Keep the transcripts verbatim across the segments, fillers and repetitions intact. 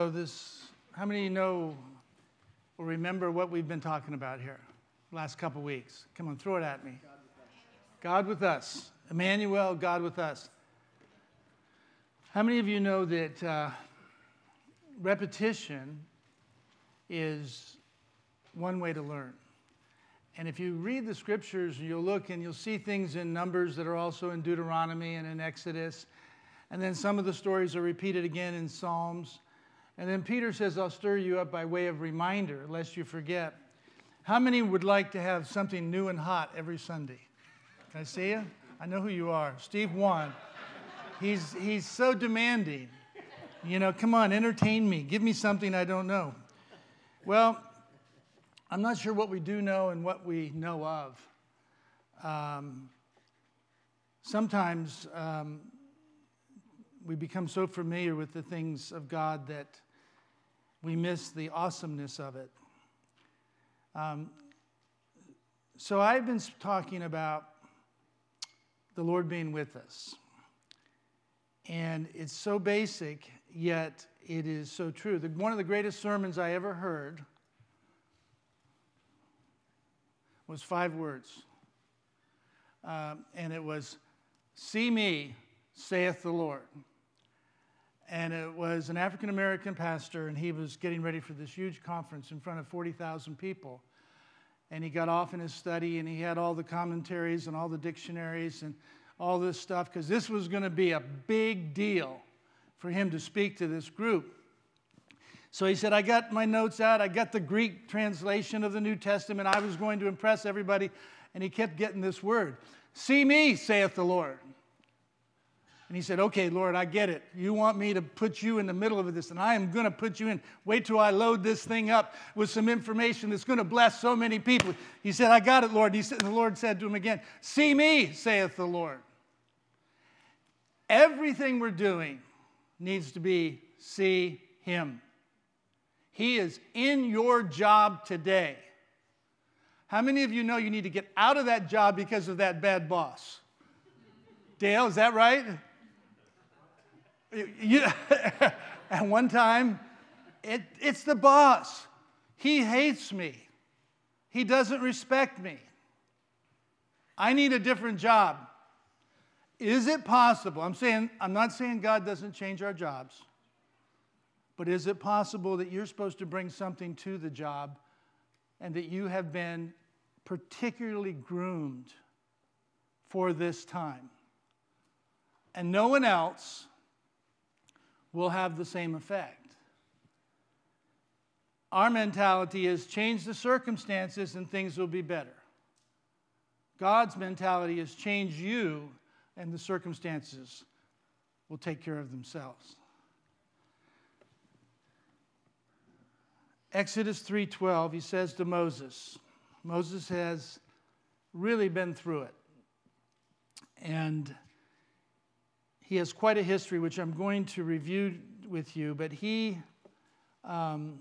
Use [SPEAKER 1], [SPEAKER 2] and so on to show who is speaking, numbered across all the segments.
[SPEAKER 1] So this, how many of you know or remember what we've been talking about here the last couple weeks? Come on, throw it at me. God with us. Emmanuel, God with us. How many of you know that uh, repetition is one way to learn? And if you read the scriptures, you'll look and you'll see things in Numbers that are also in Deuteronomy and in Exodus. And then some of the stories are repeated again in Psalms. And then Peter says, I'll stir you up by way of reminder, lest you forget. How many would like to have something new and hot every Sunday? Can I see you? I know who you are. Steve won. He's, he's so demanding. You know, come on, entertain me. Give me something I don't know. Well, I'm not sure what we do know and what we know of. Um, sometimes um, we become so familiar with the things of God that we miss the awesomeness of it. Um, so I've been talking about the Lord being with us. And it's so basic, yet it is so true. The, one of the greatest sermons I ever heard was five words. Um, and it was, "See me, saith the Lord." And it was an African-American pastor, and he was getting ready for this huge conference in front of forty thousand people. And he got off in his study, and he had all the commentaries and all the dictionaries and all this stuff, because this was going to be a big deal for him to speak to this group. So he said, I got my notes out. I got the Greek translation of the New Testament. I was going to impress everybody. And he kept getting this word. "See me, saith the Lord." And he said, okay, Lord, I get it. You want me to put you in the middle of this, and I am going to put you in. Wait till I load this thing up with some information that's going to bless so many people. He said, I got it, Lord. He said, and the Lord said to him again, "See me, saith the Lord." Everything we're doing needs to be see him. He is in your job today. How many of you know you need to get out of that job because of that bad boss? Dale, is that right? You, at one time, it, it's the boss. He hates me. He doesn't respect me. I need a different job. Is it possible? I'm saying, I'm not saying God doesn't change our jobs, but is it possible that you're supposed to bring something to the job and that you have been particularly groomed for this time? And no one else will have the same effect. Our mentality is change the circumstances and things will be better. God's mentality is change you and the circumstances will take care of themselves. Exodus three twelve, he says to Moses, Moses has really been through it. And he has quite a history, which I'm going to review with you, but he, um,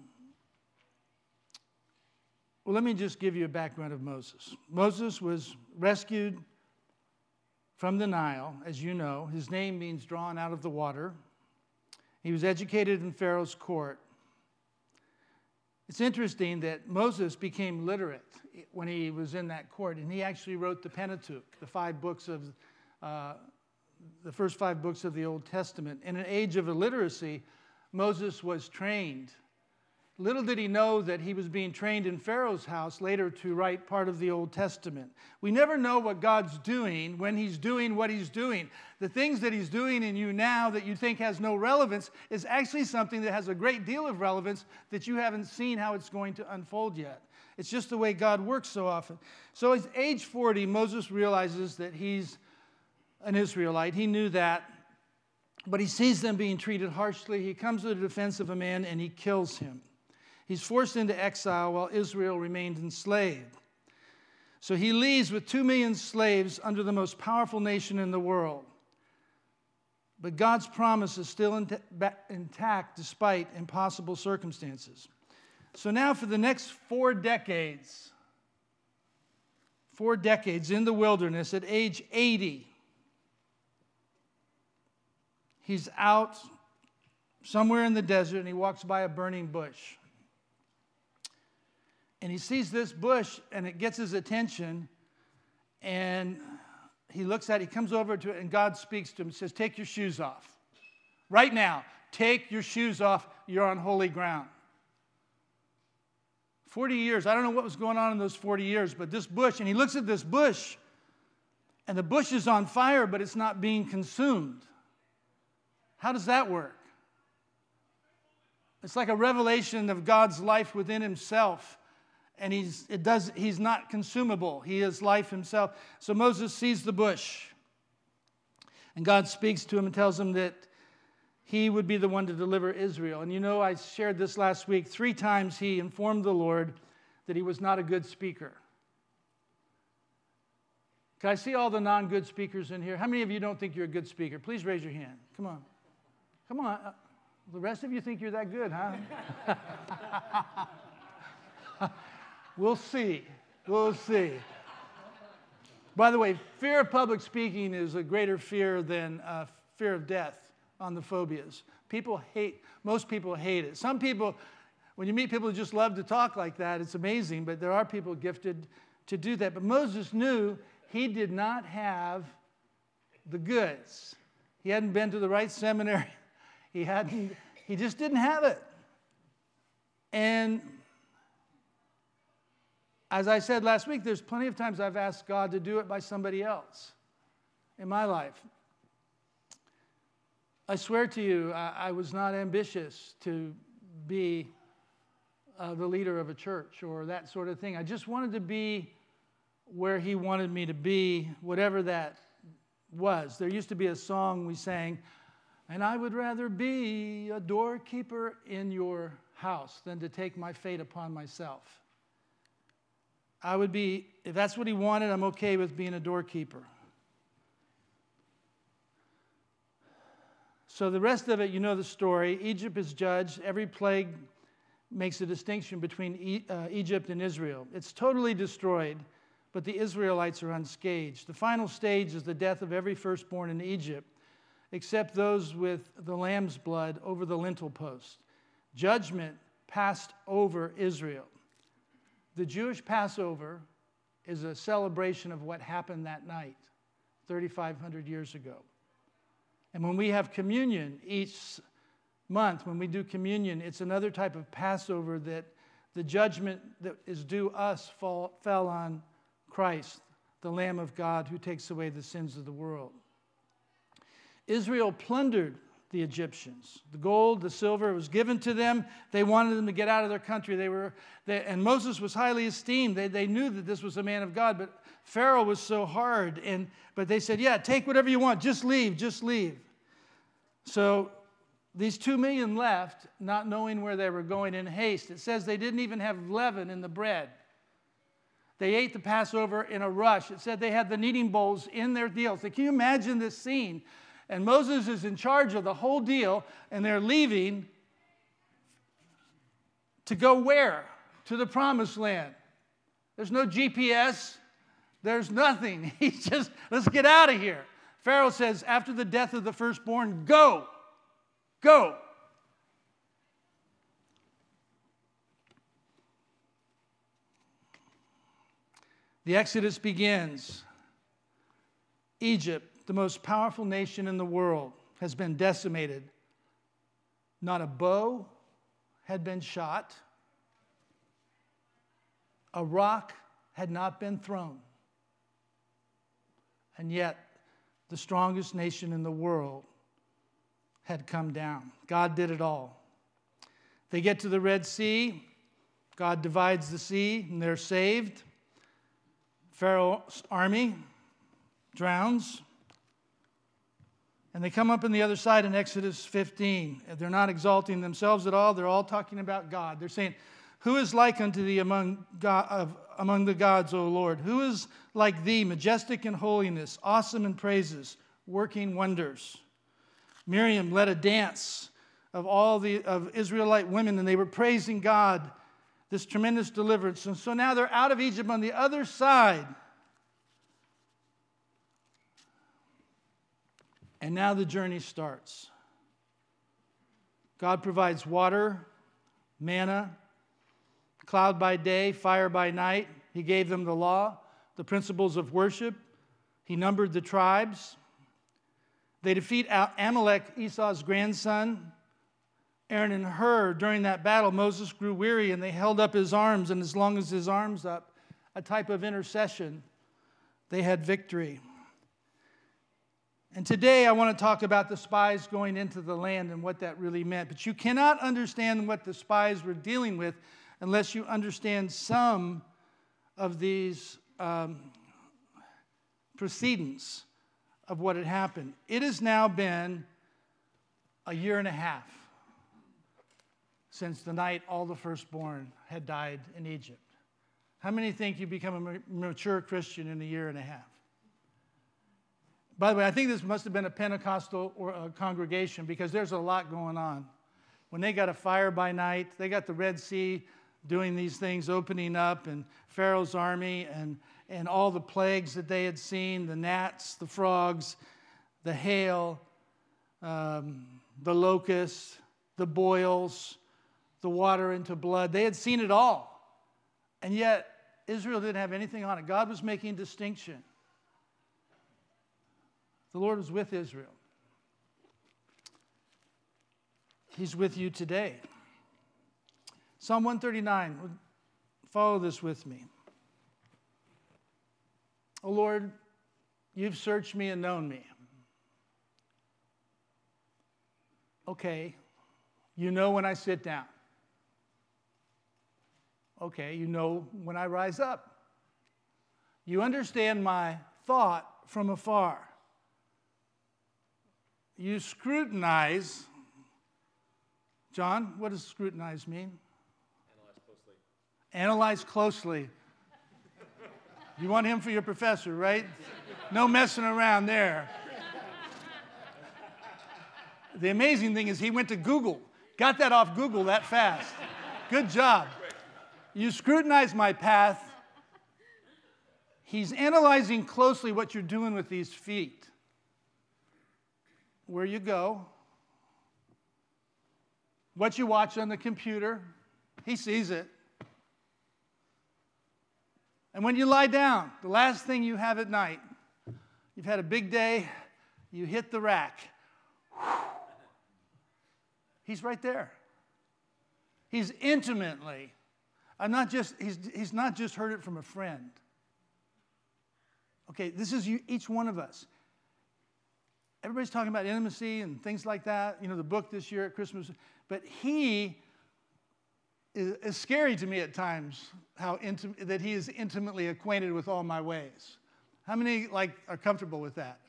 [SPEAKER 1] well, let me just give you a background of Moses. Moses was rescued from the Nile, as you know. His name means drawn out of the water. He was educated in Pharaoh's court. It's interesting that Moses became literate when he was in that court, and he actually wrote the Pentateuch, the five books of uh, the first five books of the Old Testament. In an age of illiteracy, Moses was trained. Little did he know that he was being trained in Pharaoh's house later to write part of the Old Testament. We never know what God's doing when he's doing what he's doing. The things that he's doing in you now that you think has no relevance is actually something that has a great deal of relevance that you haven't seen how it's going to unfold yet. It's just the way God works so often. So at age forty, Moses realizes that he's an Israelite. He knew that. But he sees them being treated harshly. He comes to the defense of a man and he kills him. He's forced into exile while Israel remained enslaved. So he leaves with two million slaves under the most powerful nation in the world. But God's promise is still intact despite impossible circumstances. So now for the next four decades, four decades in the wilderness at age eighty, he's out somewhere in the desert, and he walks by a burning bush. And he sees this bush, and it gets his attention, and he looks at it, he comes over to it, and God speaks to him and says, take your shoes off. Right now, take your shoes off. You're on holy ground. forty years, I don't know what was going on in those forty years, but this bush, and he looks at this bush, and the bush is on fire, but it's not being consumed. How does that work? It's like a revelation of God's life within himself. And he's, it does, he's not consumable. He is life himself. So Moses sees the bush. And God speaks to him and tells him that he would be the one to deliver Israel. And you know, I shared this last week. Three times he informed the Lord that he was not a good speaker. Can I see all the non-good speakers in here? How many of you don't think you're a good speaker? Please raise your hand. Come on. Come on. The rest of you think you're that good, huh? We'll see. We'll see. By the way, fear of public speaking is a greater fear than uh, fear of death on the phobias. People hate, most people hate it. Some people, when you meet people who just love to talk like that, it's amazing, but there are people gifted to do that. But Moses knew he did not have the goods. He hadn't been to the right seminary. He hadn't, he just didn't have it. And as I said last week, there's plenty of times I've asked God to do it by somebody else in my life. I swear to you, I, I was not ambitious to be uh, the leader of a church or that sort of thing. I just wanted to be where he wanted me to be, whatever that was. There used to be a song we sang, and I would rather be a doorkeeper in your house than to take my fate upon myself. I would be, if that's what he wanted, I'm okay with being a doorkeeper. So the rest of it, you know the story. Egypt is judged. Every plague makes a distinction between e- uh, Egypt and Israel. It's totally destroyed, but the Israelites are unscathed. The final stage is the death of every firstborn in Egypt, except those with the lamb's blood over the lintel post. Judgment passed over Israel. The Jewish Passover is a celebration of what happened that night, thirty-five hundred years ago. And when we have communion each month, when we do communion, it's another type of Passover that the judgment that is due us fall, fell on Christ, the Lamb of God who takes away the sins of the world. Israel plundered the Egyptians. The gold, the silver was given to them. They wanted them to get out of their country. They were, they, and Moses was highly esteemed. They, they knew that this was a man of God, but Pharaoh was so hard. And but they said, yeah, take whatever you want. Just leave, just leave. So these two million left, not knowing where they were going in haste. It says they didn't even have leaven in the bread. They ate the Passover in a rush. It said they had the kneading bowls in their deals. So can you imagine this scene? And Moses is in charge of the whole deal, and they're leaving to go where? To the promised land. There's no G P S. There's nothing. He's just, let's get out of here. Pharaoh says, after the death of the firstborn, go. Go. The Exodus begins. Egypt, the most powerful nation in the world, has been decimated. Not a bow had been shot. A rock had not been thrown. And yet, the strongest nation in the world had come down. God did it all. They get to the Red Sea. God divides the sea, and they're saved. Pharaoh's army drowns. And they come up on the other side in Exodus fifteen. They're not exalting themselves at all. They're all talking about God. They're saying, who is like unto thee among, God, of, among the gods, O Lord? Who is like thee, majestic in holiness, awesome in praises, working wonders? Miriam led a dance of all the of Israelite women, and they were praising God, this tremendous deliverance. And so now they're out of Egypt on the other side. And now the journey starts. God provides water, manna, cloud by day, fire by night. He gave them the law, the principles of worship. He numbered the tribes. They defeat Amalek, Esau's grandson, Aaron and Hur. During that battle, Moses grew weary, and they held up his arms, and as long as his arms up, a type of intercession, they had victory. And today I want to talk about the spies going into the land and what that really meant. But you cannot understand what the spies were dealing with unless you understand some of these um, proceedings of what had happened. It has now been a year and a half since the night all the firstborn had died in Egypt. How many think you become a mature Christian in a year and a half? By the way, I think this must have been a Pentecostal or a congregation because there's a lot going on. When they got a fire by night, they got the Red Sea doing these things, opening up, and Pharaoh's army, and, and all the plagues that they had seen, the gnats, the frogs, the hail, um, the locusts, the boils, the water into blood. They had seen it all. And yet, Israel didn't have anything on it. God was making distinction. The Lord was with Israel. He's with you today. Psalm one thirty-nine, follow this with me. Oh Lord, you've searched me and known me. Okay, you know when I sit down. Okay, you know when I rise up. You understand my thought from afar. You scrutinize. John, what does scrutinize mean?
[SPEAKER 2] Analyze closely.
[SPEAKER 1] Analyze closely. You want him for your professor, right? No messing around there. The amazing thing is he went to Google. Got that off Google that fast. Good job. You scrutinize my path. He's analyzing closely what you're doing with these feet. Where you go, what you watch on the computer, he sees it. And when you lie down, the last thing you have at night, you've had a big day, you hit the rack. He's right there. He's intimately, I'm not just, he's, he's not just heard it from a friend. Okay, this is you, each one of us. Everybody's talking about intimacy and things like that. You know, the book this year at Christmas. But he is, is scary to me at times, how intim- that he is intimately acquainted with all my ways. How many, like, are comfortable with that?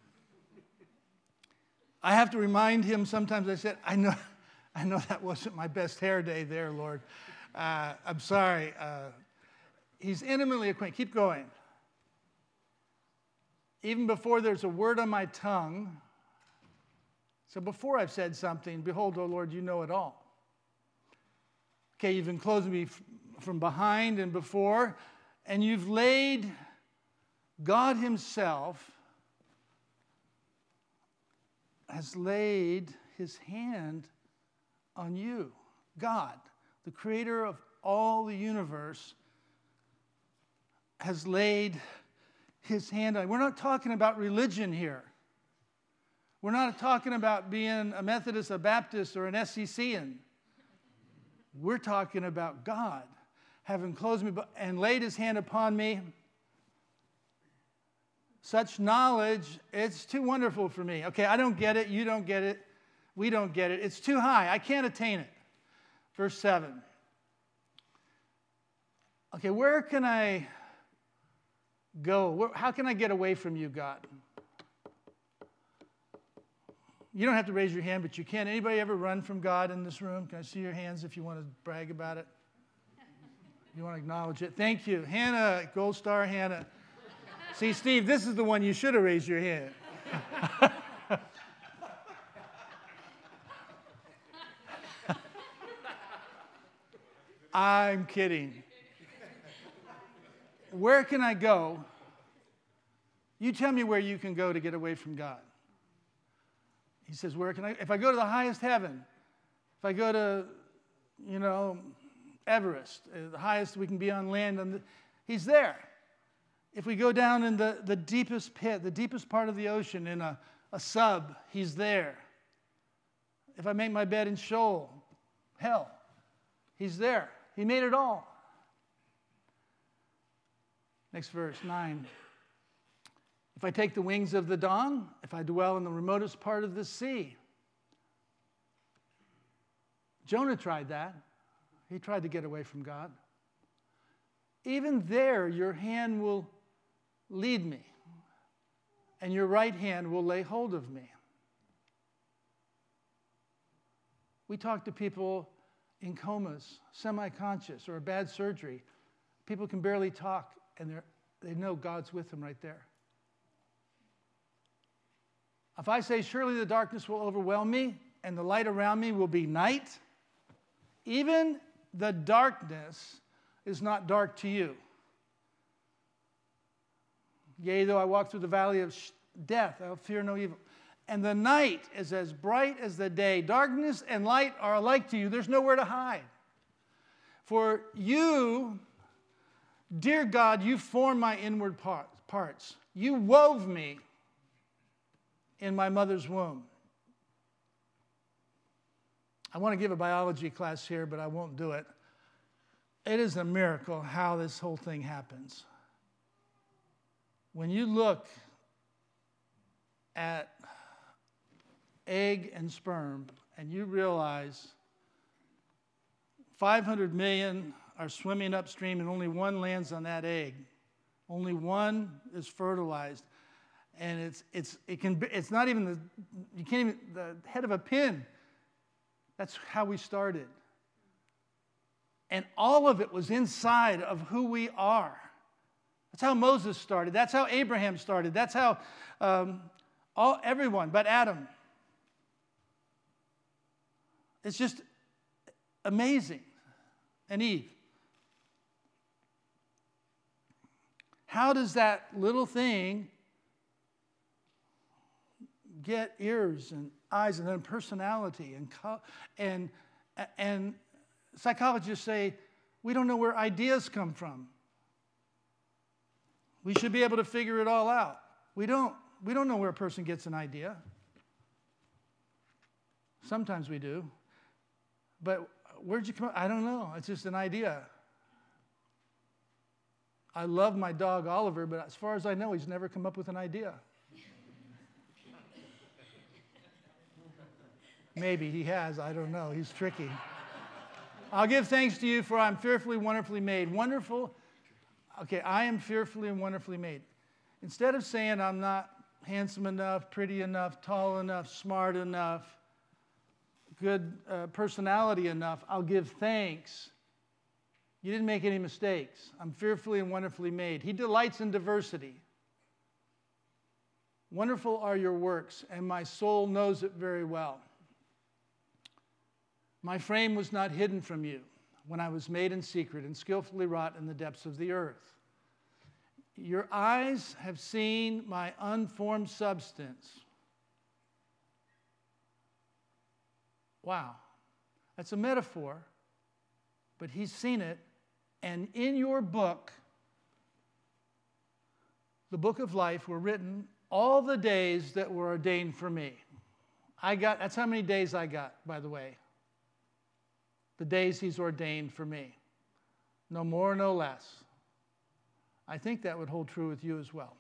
[SPEAKER 1] I have to remind him sometimes. I said, I know, I know that wasn't my best hair day there, Lord. Uh, I'm sorry. Uh, he's intimately acquainted. Keep going. Even before there's a word on my tongue. So before I've said something, behold, O Lord, you know it all. Okay, you've enclosed me f- from behind and before, and you've laid God himself has laid his hand on you. God, the creator of all the universe, has laid his hand on. We're not talking about religion here. We're not talking about being a Methodist, a Baptist, or an S C C N. We're talking about God having closed me and laid his hand upon me. Such knowledge, it's too wonderful for me. Okay, I don't get it. You don't get it. We don't get it. It's too high. I can't attain it. Verse seven. Okay, where can I go? How can I get away from you, God? You don't have to raise your hand, but you can. Anybody ever run from God in this room? Can I see your hands if you want to brag about it? You want to acknowledge it? Thank you. Hannah, Gold Star Hannah. See, Steve, this is the one you should have raised your hand. I'm kidding. Where can I go? You tell me where you can go to get away from God. He says, where can I? If I go to the highest heaven, If I go to, you know, Everest, uh, the highest we can be on land, on the, he's there. If we go down in the, the deepest pit, the deepest part of the ocean in a, a sub, he's there. If I make my bed in Sheol, hell, he's there. He made it all. Next verse, nine. If I take the wings of the dawn, if I dwell in the remotest part of the sea. Jonah tried that. He tried to get away from God. Even there, your hand will lead me, and your right hand will lay hold of me. We talk to people in comas, semi-conscious, or a bad surgery. People can barely talk, and they're, they know God's with them right there. If I say, surely the darkness will overwhelm me, and the light around me will be night, even the darkness is not dark to you. Yea, though I walk through the valley of death, I will fear no evil. And the night is as bright as the day. Darkness and light are alike to you. There's nowhere to hide. For you, dear God, you formed my inward parts. You wove me in my mother's womb. I want to give a biology class here, but I won't do it. It is a miracle how this whole thing happens. When you look at egg and sperm and you realize five hundred million are swimming upstream and only one lands on that egg, only one is fertilized, and it's it's it can be, it's not even the you can't even the head of a pin. That's how we started. And all of it was inside of who we are. That's how Moses started. That's how Abraham started. That's how um, all everyone but Adam. It's just amazing. And Eve. How does that little thing get ears and eyes and then personality and and and psychologists say we don't know where ideas come from. We should be able to figure it all out. We don't. We don't know where a person gets an idea. Sometimes we do. But where'd you come up? I don't know. It's just an idea. I love my dog Oliver, but as far as I know, he's never come up with an idea. Maybe he has. I don't know. He's tricky. I'll give thanks to you, for I'm fearfully, wonderfully made. Wonderful. Okay, I am fearfully and wonderfully made. Instead of saying I'm not handsome enough, pretty enough, tall enough, smart enough, good uh, personality enough, I'll give thanks. You didn't make any mistakes. I'm fearfully and wonderfully made. He delights in diversity. Wonderful are your works, and my soul knows it very well. My frame was not hidden from you when I was made in secret and skillfully wrought in the depths of the earth. Your eyes have seen my unformed substance. Wow. That's a metaphor, but he's seen it. And in your book, the book of life, were written all the days that were ordained for me. I got, that's how many days I got, by the way. The days he's ordained for me. No more, no less. I think that would hold true with you as well.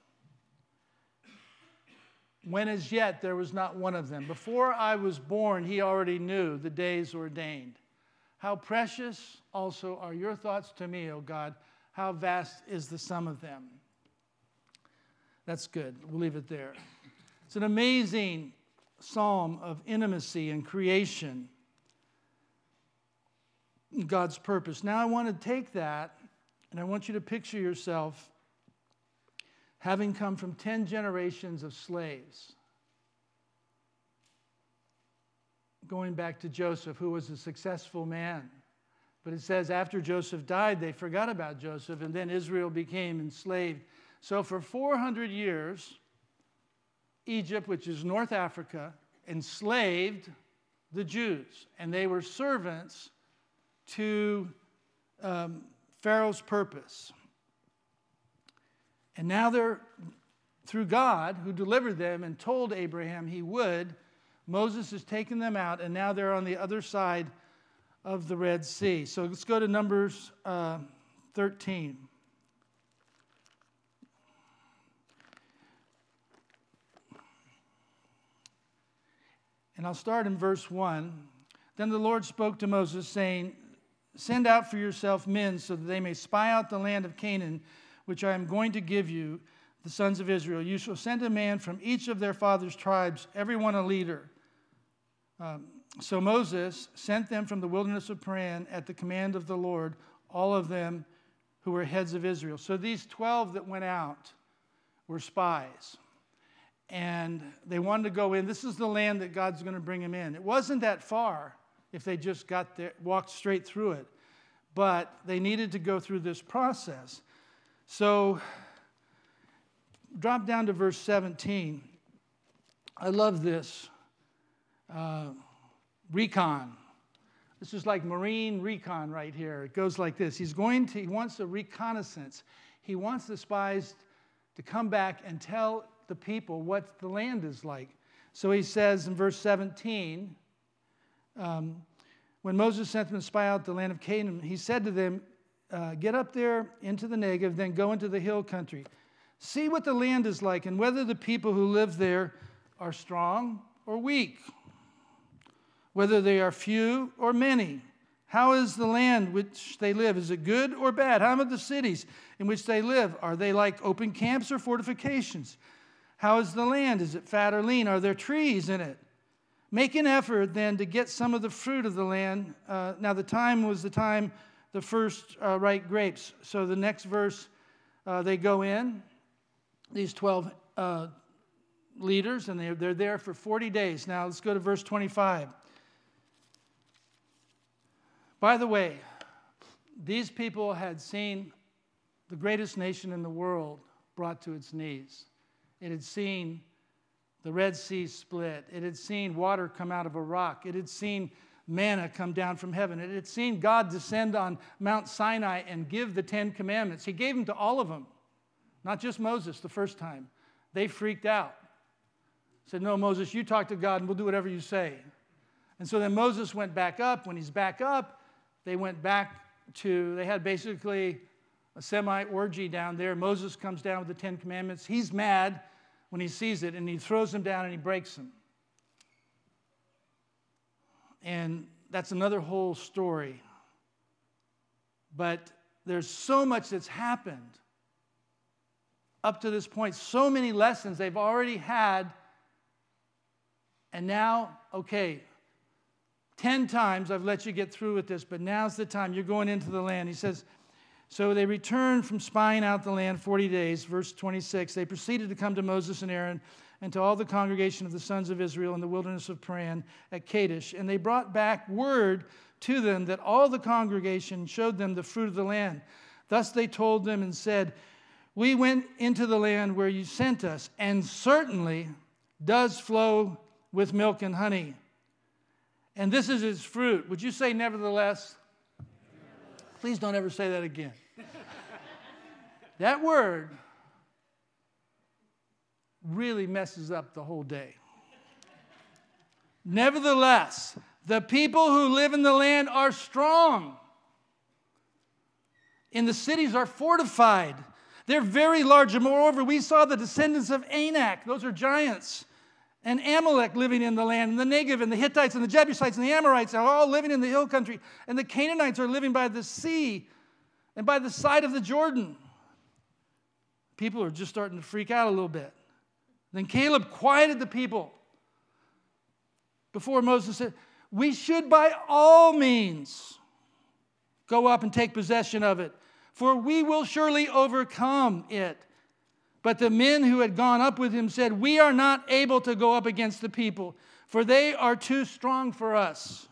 [SPEAKER 1] When as yet there was not one of them. Before I was born, he already knew the days ordained. How precious also are your thoughts to me, O God. How vast is the sum of them. That's good. We'll leave it there. It's an amazing psalm of intimacy and creation. God's purpose. Now I want to take that and I want you to picture yourself having come from ten generations of slaves. Going back to Joseph, who was a successful man. But it says after Joseph died, they forgot about Joseph, and then Israel became enslaved. So for four hundred years, Egypt, which is North Africa, enslaved the Jews, and they were servants to um, Pharaoh's purpose. And now they're, through God, who delivered them and told Abraham he would, Moses has taken them out, and now they're on the other side of the Red Sea. So let's go to Numbers uh, thirteen. And I'll start in verse one. Then the Lord spoke to Moses, saying, send out for yourself men so that they may spy out the land of Canaan, which I am going to give you, the sons of Israel. You shall send a man from each of their fathers' tribes, every one a leader. Um, so Moses sent them from the wilderness of Paran at the command of the Lord, all of them who were heads of Israel. So these twelve that went out were spies. And they wanted to go in. This is the land that God's going to bring them in. It wasn't that far if they just got there, walked straight through it. But they needed to go through this process. So drop down to verse seventeen. I love this. Uh, recon. This is like Marine recon right here. It goes like this. He's going to, he wants a reconnaissance. He wants the spies to come back and tell the people what the land is like. So he says in verse seventeen, um, when Moses sent them to spy out the land of Canaan, he said to them, uh, get up there into the Negev, then go into the hill country. See what the land is like and whether the people who live there are strong or weak, whether they are few or many. How is the land which they live? Is it good or bad? How are the cities in which they live? Are they like open camps or fortifications? How is the land? Is it fat or lean? Are there trees in it? Make an effort then to get some of the fruit of the land. Uh, now the time was the time the first uh, ripe grapes. So the next verse, uh, they go in, these twelve uh, leaders, and they're, they're there for forty days. Now let's go to verse twenty-five. By the way, these people had seen the greatest nation in the world brought to its knees. It had seen the Red Sea split. It had seen water come out of a rock. It had seen manna come down from heaven. It had seen God descend on Mount Sinai and give the Ten Commandments. He gave them to all of them, not just Moses the first time. They freaked out. Said, no, Moses, you talk to God and we'll do whatever you say. And so then Moses went back up. When he's back up, they went back to, they had basically a semi-orgy down there. Moses comes down with the Ten Commandments. He's mad when he sees it, and he throws them down and he breaks them. And that's another whole story. But there's so much that's happened up to this point, so many lessons they've already had, and now, okay, ten times I've let you get through with this, but now's the time. You're going into the land. He says, so they returned from spying out the land forty days. Verse twenty-six, they proceeded to come to Moses and Aaron and to all the congregation of the sons of Israel in the wilderness of Paran at Kadesh. And they brought back word to them that all the congregation showed them the fruit of the land. Thus they told them and said, we went into the land where you sent us, and certainly does flow with milk and honey. And this is its fruit. Would you say nevertheless? Please don't ever say that again. That word really messes up the whole day. Nevertheless, the people who live in the land are strong. And the cities are fortified. They're very large. And moreover, we saw the descendants of Anak. Those are giants. And Amalek living in the land, and the Negev, and the Hittites, and the Jebusites, and the Amorites are all living in the hill country. And the Canaanites are living by the sea and by the side of the Jordan. People are just starting to freak out a little bit. Then Caleb quieted the people before Moses said, we should by all means go up and take possession of it, for we will surely overcome it. But the men who had gone up with him said, we are not able to go up against the people, for they are too strong for us.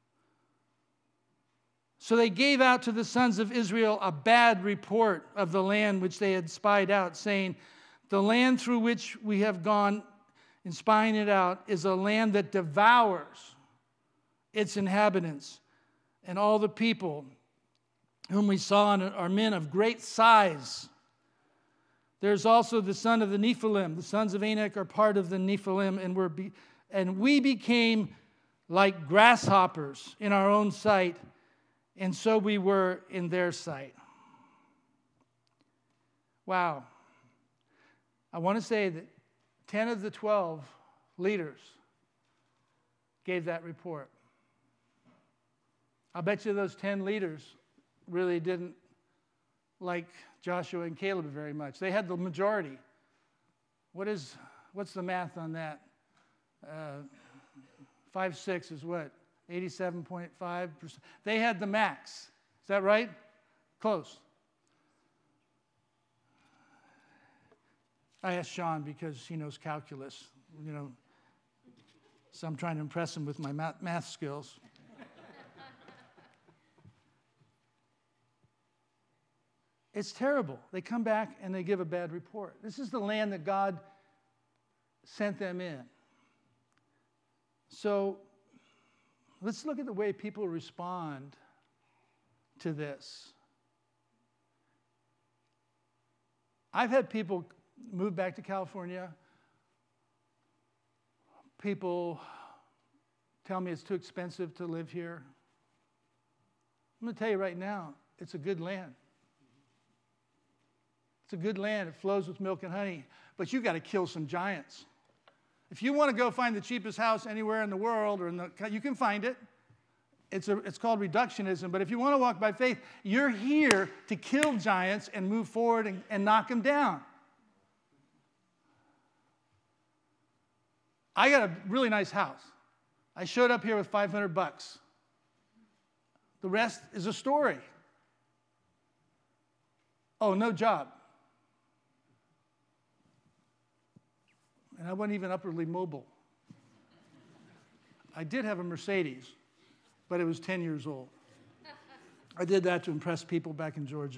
[SPEAKER 1] So they gave out to the sons of Israel a bad report of the land which they had spied out, saying, the land through which we have gone in spying it out is a land that devours. its inhabitants, and all the people whom we saw are men of great size. There's also the son of the Nephilim. The sons of Anak are part of the Nephilim, and, we're be, and we became like grasshoppers in our own sight, and so we were in their sight. Wow. I want to say that ten of the twelve leaders gave that report. I bet you those ten leaders really didn't like Joshua and Caleb very much. They had the majority. What is, what's the math on that? Uh, five, six is what? eighty-seven point five percent. They had the max. Is that right? Close. I asked Sean because he knows calculus, you know, so I'm trying to impress him with my math, math skills. It's terrible. They come back and they give a bad report. This is the land that God sent them in. So let's look at the way people respond to this. I've had people move back to California. People tell me it's too expensive to live here. I'm going to tell you right now, it's a good land. It's a good land. It flows with milk and honey. But you've got to kill some giants. If you want to go find the cheapest house anywhere in the world, or in the, you can find it. It's, a, it's called reductionism. But if you want to walk by faith, you're here to kill giants and move forward and, and knock them down. I got a really nice house. I showed up here with five hundred bucks. The rest is a story. Oh, no job. And I wasn't even upwardly mobile. I did have a Mercedes, but it was ten years old. I did that to impress people back in Georgia.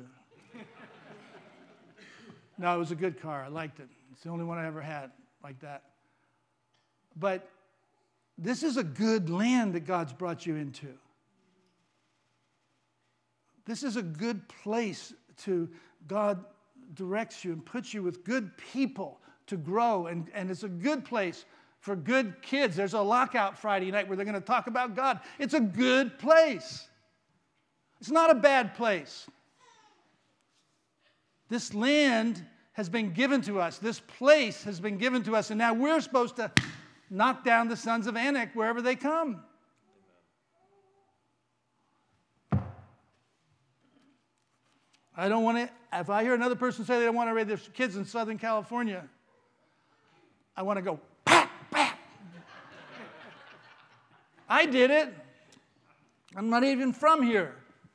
[SPEAKER 1] No, it was a good car. I liked it. It's the only one I ever had like that. But this is a good land that God's brought you into. This is a good place to, God directs you and puts you with good people to grow. And, and it's a good place for good kids. There's a lockout Friday night where they're going to talk about God. It's a good place. It's not a bad place. This land has been given to us. This place has been given to us. And now we're supposed to knock down the sons of Anak wherever they come. I don't want to, if I hear another person say they don't want to raise their kids in Southern California, I want to go, pat, pat. I did it. I'm not even from here.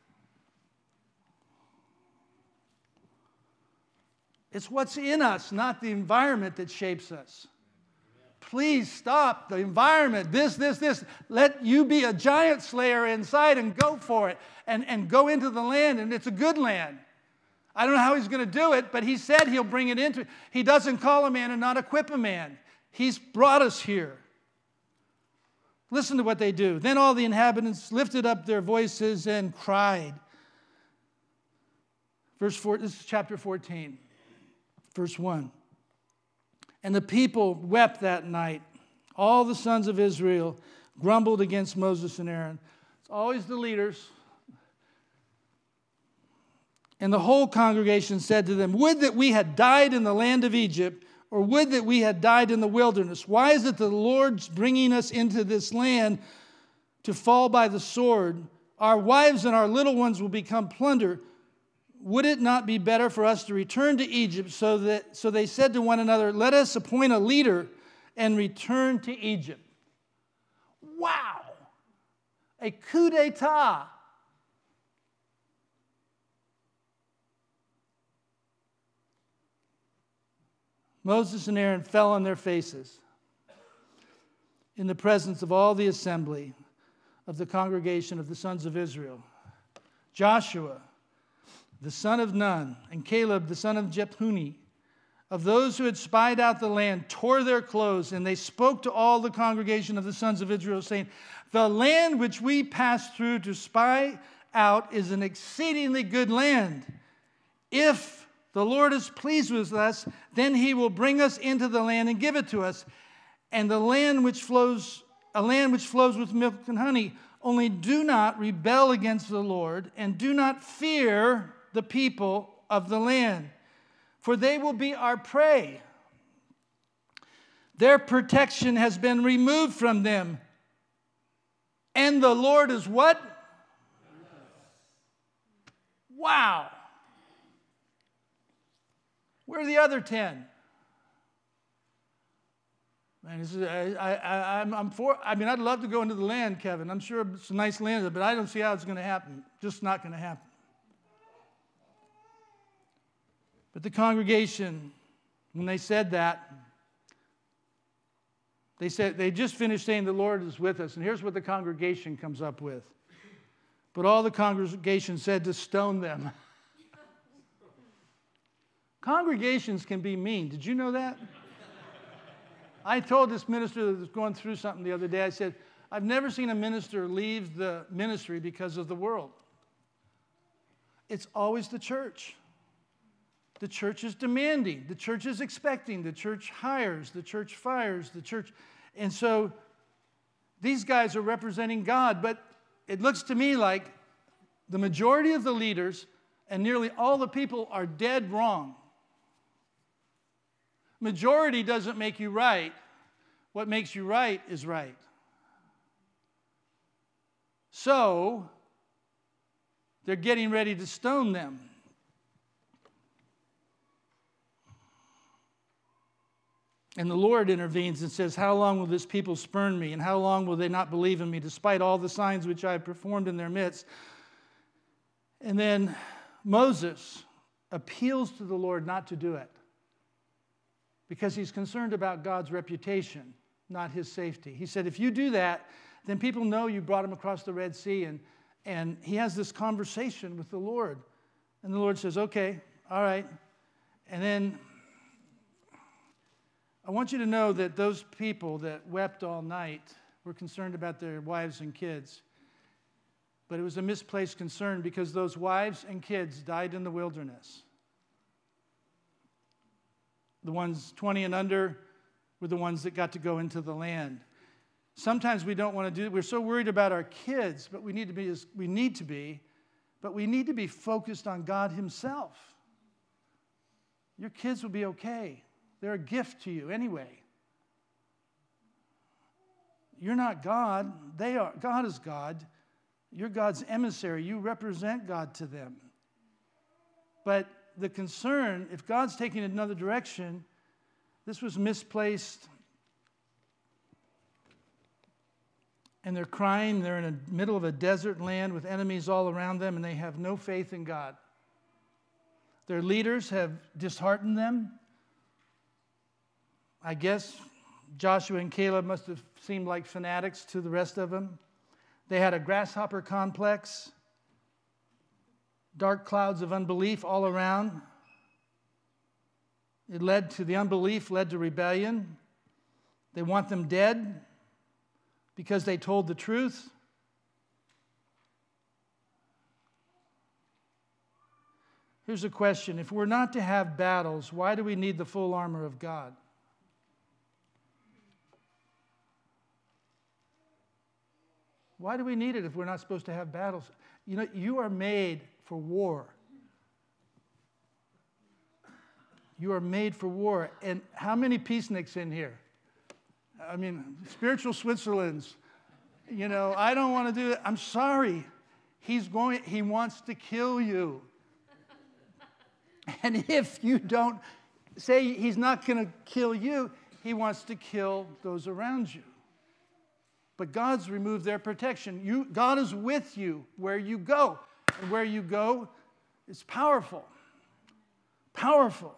[SPEAKER 1] It's what's in us, not the environment that shapes us. Please stop the environment, this, this, this. Let you be a giant slayer inside and go for it and, and go into the land, and it's a good land. I don't know how he's going to do it, but he said he'll bring it into it. He doesn't call a man and not equip a man. He's brought us here. Listen to what they do. Then all the inhabitants lifted up their voices and cried. Verse four, this is chapter fourteen, verse one. And the people wept that night. All the sons of Israel grumbled against Moses and Aaron. It's always the leaders. And the whole congregation said to them, would that we had died in the land of Egypt, or would that we had died in the wilderness. Why is it the Lord's bringing us into this land to fall by the sword? Our wives and our little ones will become plunder. Would it not be better for us to return to Egypt? So that so they said to one another, let us appoint a leader and return to Egypt. Wow! A coup d'etat. Moses and Aaron fell on their faces in the presence of all the assembly of the congregation of the sons of Israel. Joshua, the son of Nun, and Caleb, the son of Jephunneh, of those who had spied out the land tore their clothes, and they spoke to all the congregation of the sons of Israel, saying, the land which we passed through to spy out is an exceedingly good land. If the Lord is pleased with us, then he will bring us into the land and give it to us. And the land which flows, a land which flows with milk and honey. Only do not rebel against the Lord, and do not fear the people of the land, for they will be our prey. Their protection has been removed from them. And the Lord is what? Wow. Where are the other ten? Man, this is, I, I, I'm, I'm for, I mean, I'd love to go into the land, Kevin. I'm sure it's a nice land, but I don't see how it's going to happen. Just not going to happen. But the congregation, when they said that, they said they just finished saying the Lord is with us. And here's what the congregation comes up with. But all the congregation said to stone them. Congregations can be mean. Did you know that? I told this minister that was going through something the other day, I said, I've never seen a minister leave the ministry because of the world. It's always the church. The church is demanding. The church is expecting. The church hires. The church fires. The church. And so these guys are representing God, but it looks to me like the majority of the leaders and nearly all the people are dead wrong. Majority doesn't make you right. What makes you right is right. So, they're getting ready to stone them. And the Lord intervenes and says, how long will this people spurn me? And how long will they not believe in me, despite all the signs which I have performed in their midst? And then Moses appeals to the Lord not to do it, because he's concerned about God's reputation, not his safety. He said, if you do that, then people know you brought them across the Red Sea. And, and he has this conversation with the Lord. And the Lord says, okay, all right. And then I want you to know that those people that wept all night were concerned about their wives and kids. But it was a misplaced concern, because those wives and kids died in the wilderness. The ones twenty and under were the ones that got to go into the land. Sometimes we don't want to do it. We're so worried about our kids, but we need to be, we need to be, but we need to be focused on God himself. Your kids will be okay. They're a gift to you anyway. You're not God. They are. God is God. You're God's emissary. You represent God to them. But the concern, if God's taking it another direction, this was misplaced. And they're crying. They're in the middle of a desert land with enemies all around them, and they have no faith in God. Their leaders have disheartened them. I guess Joshua and Caleb must have seemed like fanatics to the rest of them. They had a grasshopper complex, dark clouds of unbelief all around. It led to the unbelief, led to rebellion. They want them dead because they told the truth. Here's a question. If we're not to have battles, why do we need the full armor of God? Why do we need it if we're not supposed to have battles? You know, you are made for war. You are made for war. And how many peaceniks in here? I mean, spiritual Switzerland's. You know, I don't want to do it. I'm sorry. He's going, he wants to kill you. And if you don't say he's not going to kill you, he wants to kill those around you. But God's removed their protection. You, God is with you where you go. And where you go is powerful. Powerful.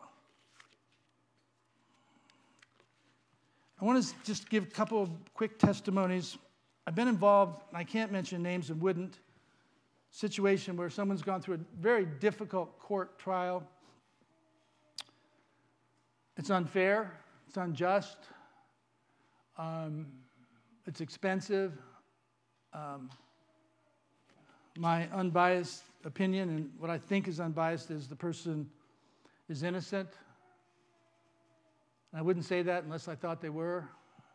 [SPEAKER 1] I want to just give a couple of quick testimonies. I've been involved, and I can't mention names and wouldn't, situation where someone's gone through a very difficult court trial. It's unfair. It's unjust. Um, it's expensive. Um, my unbiased opinion, and what I think is unbiased, is the person is innocent. And I wouldn't say that unless I thought they were.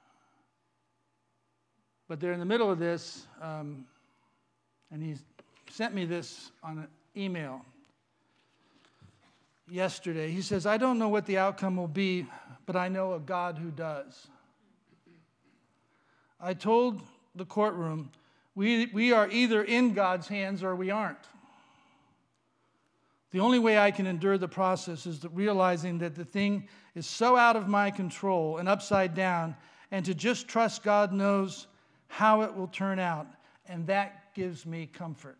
[SPEAKER 1] But they're in the middle of this, um, and he sent me this on an email yesterday. He says, I don't know what the outcome will be, but I know a God who does. I told the courtroom, we, we are either in God's hands or we aren't. The only way I can endure the process is the realizing that the thing is so out of my control and upside down, and to just trust God knows how it will turn out, and that gives me comfort.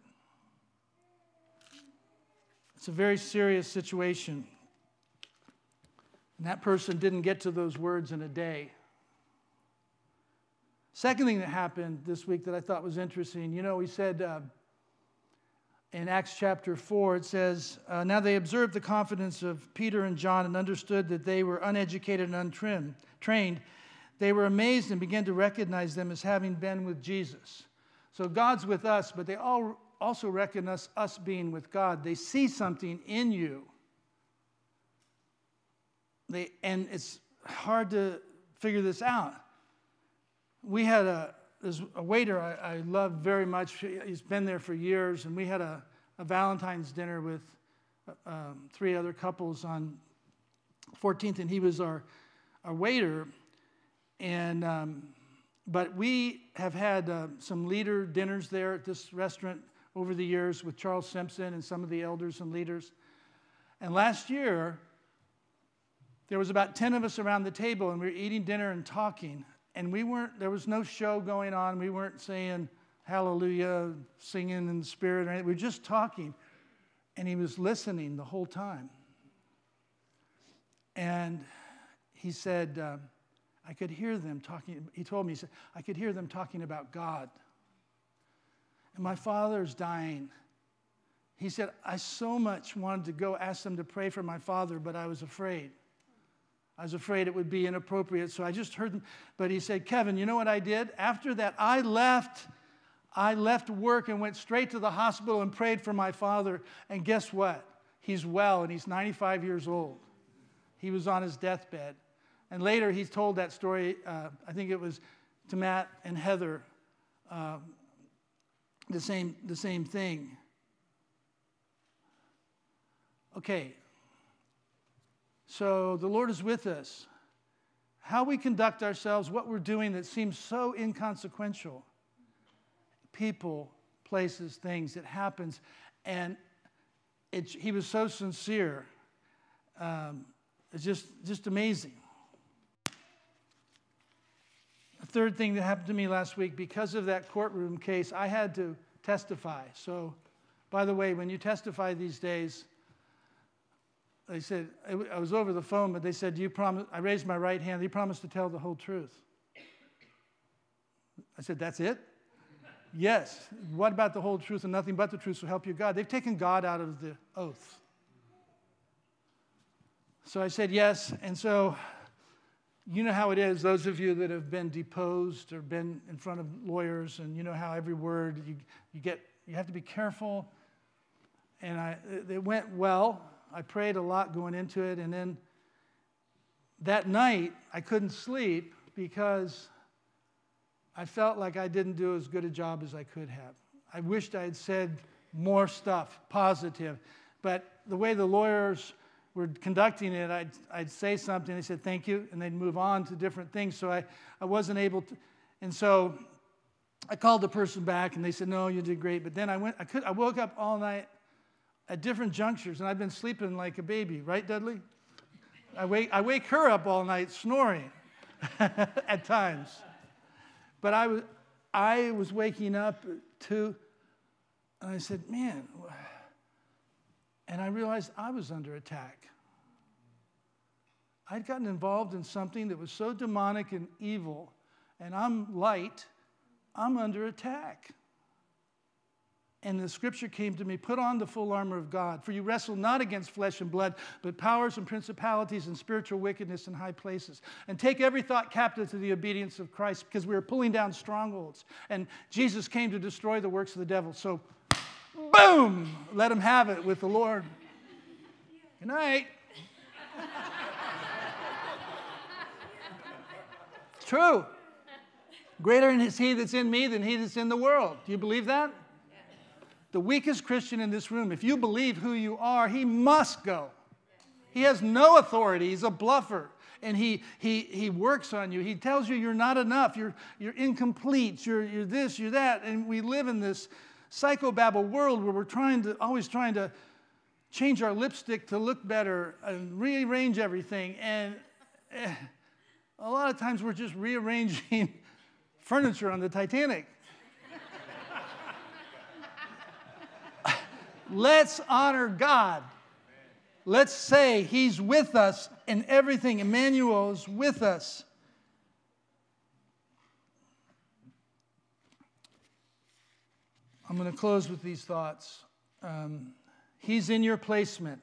[SPEAKER 1] It's a very serious situation. And that person didn't get to those words in a day. Second thing that happened this week that I thought was interesting, you know, he said uh, in Acts chapter four, it says, uh, now they observed the confidence of Peter and John and understood that they were uneducated and untrimmed, trained. They were amazed and began to recognize them as having been with Jesus. So God's with us, but they all also recognize us being with God. They see something in you. They, and it's hard to figure this out. We had a, there's a waiter I, I love very much. He's been there for years, and we had a, a Valentine's dinner with um, three other couples on fourteenth, and he was our, our waiter. And um, but we have had uh, some leader dinners there at this restaurant over the years with Charles Simpson and some of the elders and leaders. And last year, there was about ten of us around the table, and we were eating dinner and talking. And we weren't, there was no show going on. We weren't saying hallelujah, singing in the spirit or anything. We were just talking. And he was listening the whole time. And he said, uh, I could hear them talking. He told me, he said, I could hear them talking about God. And my father's dying. He said, I so much wanted to go ask them to pray for my father, but I was afraid. I was afraid it would be inappropriate, so I just heard them. But he said, Kevin, you know what I did? After that, I left, I left work and went straight to the hospital and prayed for my father. And guess what? He's well, and he's ninety-five years old. He was on his deathbed. And later, he's told that story, uh, I think it was to Matt and Heather, uh, the same, the same thing. Okay. So the Lord is with us. How we conduct ourselves, what we're doing that seems so inconsequential. People, places, things, it happens. And it, he was so sincere. Um, it's just, just amazing. A third thing that happened to me last week, because of that courtroom case, I had to testify. So, by the way, when you testify these days, they said, I was over the phone, but they said, do you promise? I raised my right hand. You promise to tell the whole truth. I said, that's it? Yes. What about the whole truth and nothing but the truth will help you God? They've taken God out of the oath. So I said, yes. And so, you know how it is, those of you that have been deposed or been in front of lawyers, and you know how every word, you, you get, you have to be careful. And I, it went well. I prayed a lot going into it, and then that night I couldn't sleep because I felt like I didn't do as good a job as I could have. I wished I had said more stuff, positive, but the way the lawyers were conducting it, I'd, I'd say something, they said thank you, and they'd move on to different things, so I, I wasn't able to, and so I called the person back, and they said, no, you did great, but then I went, I, could, I woke up all night at different junctures, and I've been sleeping like a baby, right, Dudley? I wake, I wake her up all night snoring at times. But I was, I was waking up to, and I said, man, and I realized I was under attack. I'd gotten involved in something that was so demonic and evil, and I'm light, I'm under attack. And the scripture came to me, put on the full armor of God, for you wrestle not against flesh and blood, but powers and principalities and spiritual wickedness in high places. And take every thought captive to the obedience of Christ, because we are pulling down strongholds. And Jesus came to destroy the works of the devil. So, boom, let him have it with the Lord. Good night. It's true. Greater is he that's in me than he that's in the world. Do you believe that? The weakest Christian in this room, if you believe who you are, he must go. He has no authority. He's a bluffer. And he he he works on you. He tells you you're not enough. You're you're incomplete. You're you're this, you're that. And we live in this psychobabble world where we're trying to always trying to change our lipstick to look better and rearrange everything. And eh, a lot of times we're just rearranging furniture on the Titanic. Let's honor God. Let's say he's with us in everything. Emmanuel is with us. I'm going to close with these thoughts. Um, he's in your placement.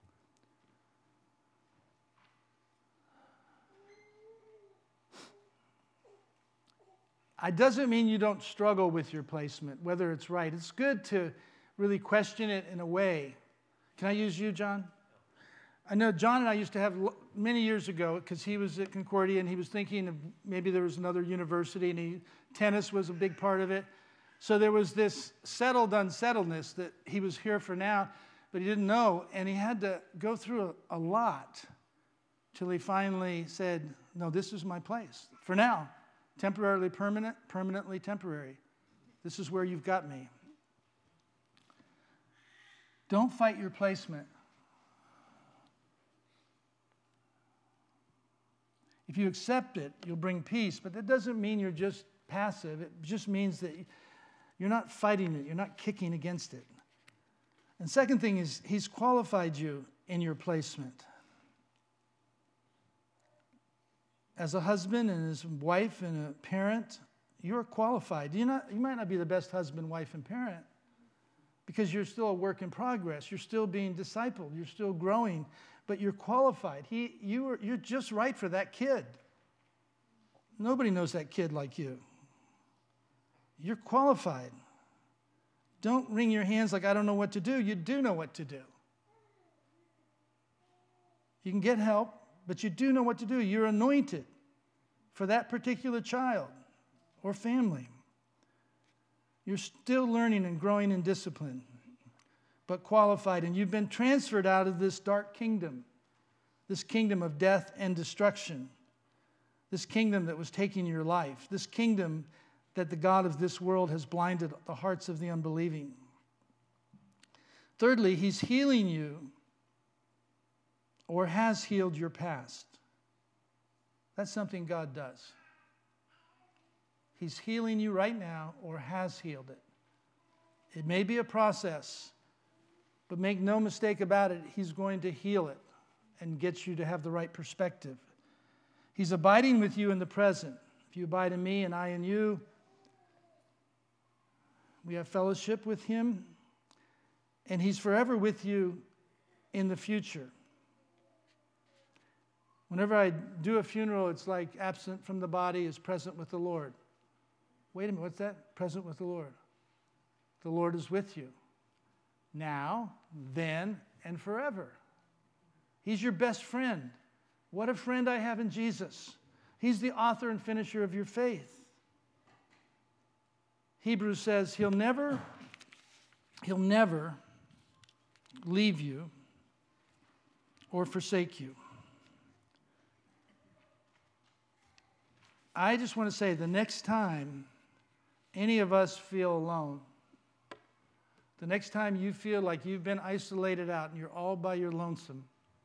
[SPEAKER 1] It doesn't mean you don't struggle with your placement, whether it's right. It's good to really question it in a way. Can I use you, John? I know John and I used to have many years ago, because he was at Concordia and he was thinking of maybe there was another university, and he, tennis was a big part of it. So there was this settled unsettledness that he was here for now, but he didn't know, and he had to go through a, a lot till he finally said, no, this is my place. For now, temporarily permanent, permanently temporary. This is where you've got me. Don't fight your placement. If you accept it, you'll bring peace, but that doesn't mean you're just passive. It just means that you're not fighting it. You're not kicking against it. And second thing is, he's qualified you in your placement. As a husband and as a wife and a parent, you're qualified. You're not, you might not be the best husband, wife, and parent, because you're still a work in progress. You're still being discipled. You're still growing, but you're qualified. He, you are, you're just right for that kid. Nobody knows that kid like you. You're qualified. Don't wring your hands like, I don't know what to do. You do know what to do. You can get help, but you do know what to do. You're anointed for that particular child or family. You're still learning and growing in discipline, but qualified. And you've been transferred out of this dark kingdom, this kingdom of death and destruction, this kingdom that was taking your life, this kingdom that the God of this world has blinded the hearts of the unbelieving. Thirdly, he's healing you or has healed your past. That's something God does. He's healing you right now or has healed it. It may be a process, but make no mistake about it, he's going to heal it and get you to have the right perspective. He's abiding with you in the present. If you abide in me and I in you, we have fellowship with him, and he's forever with you in the future. Whenever I do a funeral, it's like absent from the body is present with the Lord. Wait a minute, what's that? Present with the Lord. The Lord is with you now, then, and forever. He's your best friend. What a friend I have in Jesus. He's the author and finisher of your faith. Hebrews says he'll never, he'll never leave you or forsake you. I just want to say the next time any of us feel alone, the next time you feel like you've been isolated out and you're all by your lonesome,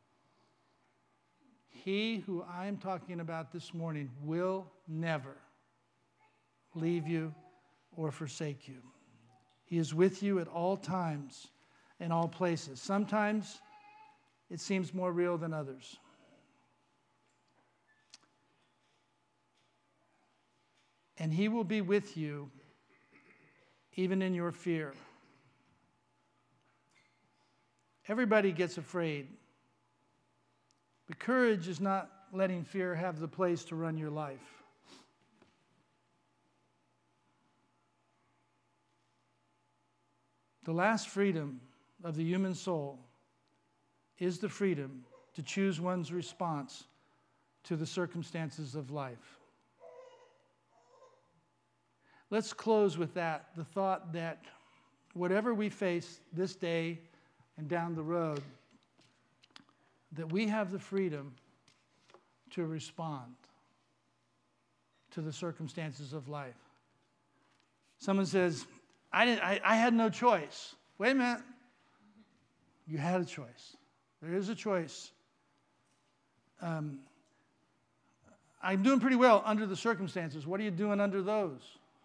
[SPEAKER 1] he who I'm talking about this morning will never leave you or forsake you. He is with you at all times and all places. Sometimes it seems more real than others. And he will be with you even in your fear. Everybody gets afraid. But courage is not letting fear have the place to run your life. The last freedom of the human soul is the freedom to choose one's response to the circumstances of life. Let's close with that, the thought that whatever we face this day and down the road, that we have the freedom to respond to the circumstances of life. Someone says, I, didn't, I, I had no choice. Wait a minute. You had a choice. There is a choice. Um, I'm doing pretty well under the circumstances. What are you doing under those?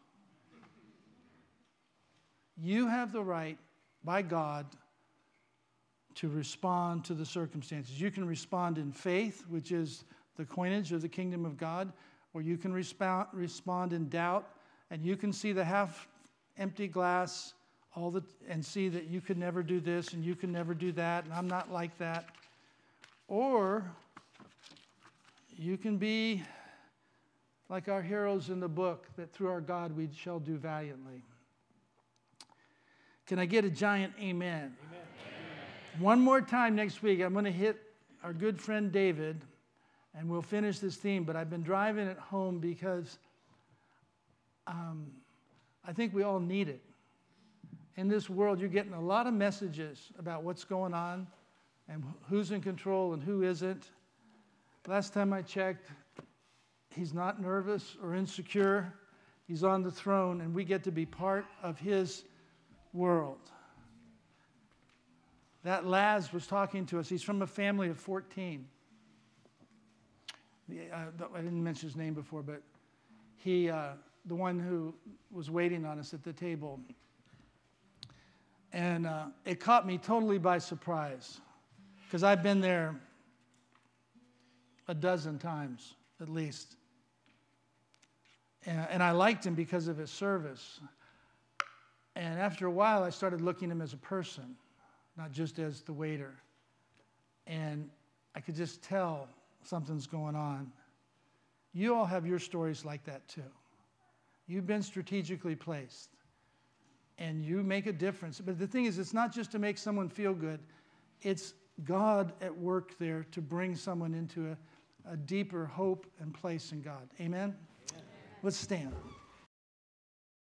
[SPEAKER 1] You have the right, by God, to respond to the circumstances. You can respond in faith, which is the coinage of the kingdom of God, or you can respond, respond in doubt, and you can see the half-empty glass all the, and see that you could never do this, and you can never do that, and I'm not like that. Or you can be like our heroes in the book, that through our God we shall do valiantly. Can I get a giant amen? Amen. One more time next week, I'm going to hit our good friend David, and we'll finish this theme. But I've been driving it home because um, I think we all need it. In this world, you're getting a lot of messages about what's going on and who's in control and who isn't. Last time I checked, he's not nervous or insecure. He's on the throne, and we get to be part of his world. That Laz was talking to us. He's from a family of fourteen. Uh, I didn't mention his name before, but he, uh, the one who was waiting on us at the table. And uh, it caught me totally by surprise, because I've been there a dozen times at least. And, and I liked him because of his service. And after a while, I started looking at him as a person, not just as the waiter. And I could just tell something's going on. You all have your stories like that too. You've been strategically placed, and you make a difference. But the thing is, it's not just to make someone feel good. It's God at work there to bring someone into a, a deeper hope and place in God. Amen? Amen. Let's stand.